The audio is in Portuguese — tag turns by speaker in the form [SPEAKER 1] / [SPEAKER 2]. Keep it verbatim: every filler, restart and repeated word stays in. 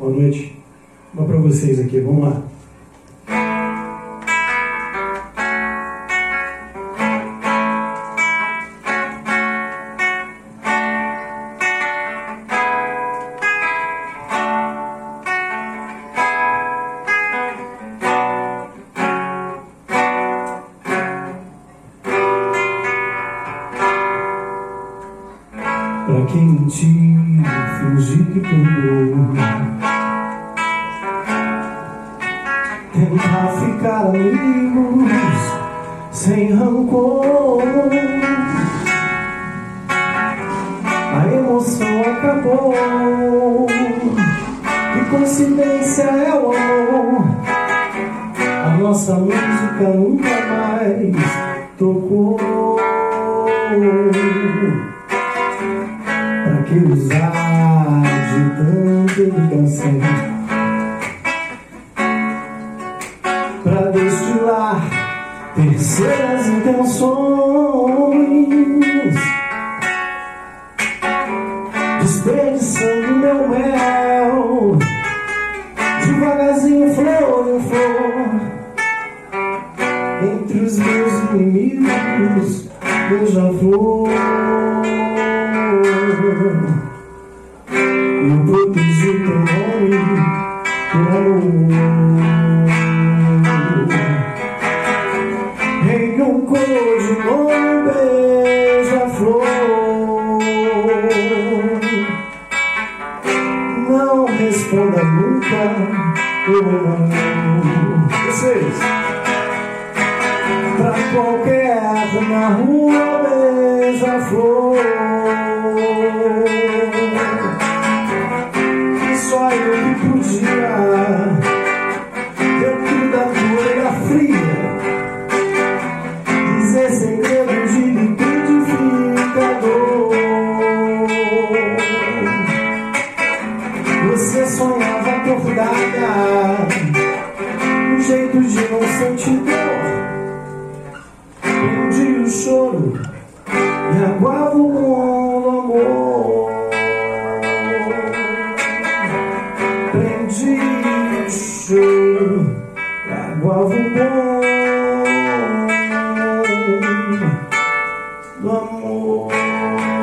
[SPEAKER 1] Boa noite. Uma para vocês aqui, vamos lá. Pra quem mentir, fingir que perdoou, tentar ficar amigos sem rancor. A emoção acabou, que coincidência é o amor. A nossa música nunca mais tocou. Pra que usar de tanta educação pra destilar terceiras intenções, desperdiçando meu mel devagarzinho, flor em flor. Entre os meus inimigos, beija-flor. Eu protegi teu nome por amor. Em um cor de nome, beija-flor. Não responda nunca, eu amo vocês. Pra qualquer na rua, beija-flor. Só eu que podia, dentro da poeira fria, dizer segredo de liquidificador. Você sonhava acordada, um jeito de não sentir dor. Prendi o choro e aguardo o bom amor. Prendi o choro, aguardo o bom do amor.